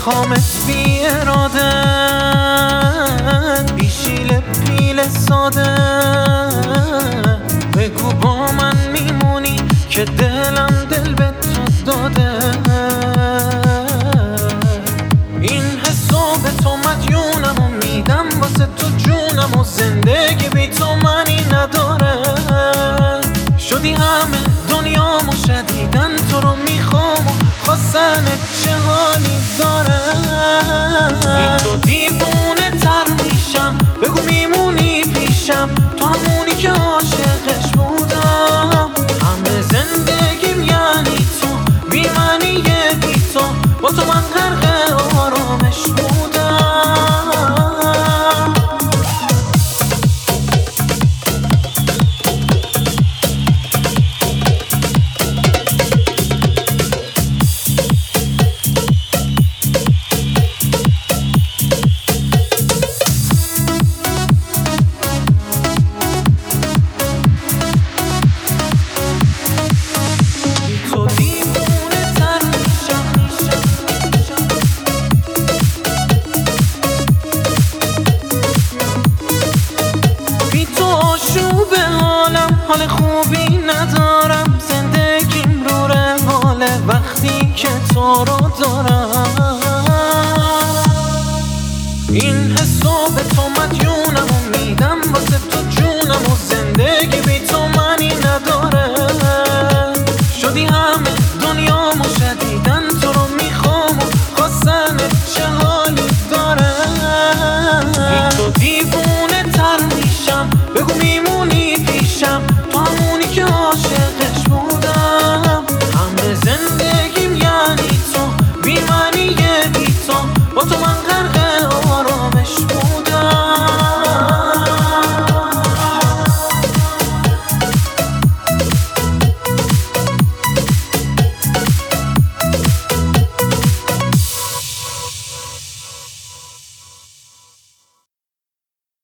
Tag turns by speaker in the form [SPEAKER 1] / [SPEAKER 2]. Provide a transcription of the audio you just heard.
[SPEAKER 1] میخوامت بی اراده، بی شیل پیل ساده. بگو با من میمونی که دلم دل به تو داده. این حساب تو مدیونم و میدم واسه تو جونم و زندگی بی تو معنی نداره. شدی همه دنیامو شدیدن تو رو میخوام و خواستنت چه حالی داره. بی تو دیوونه تر میشم، بگو میمونی پیشم، تو همونی که عاشقش بودم. همه زندگیم یعنی تو، بی معنیه بی تو، با تو من غرق آرامش بودم. حال خوبی ندارم، زندگیم رو روال وقتی که تو رو دارم.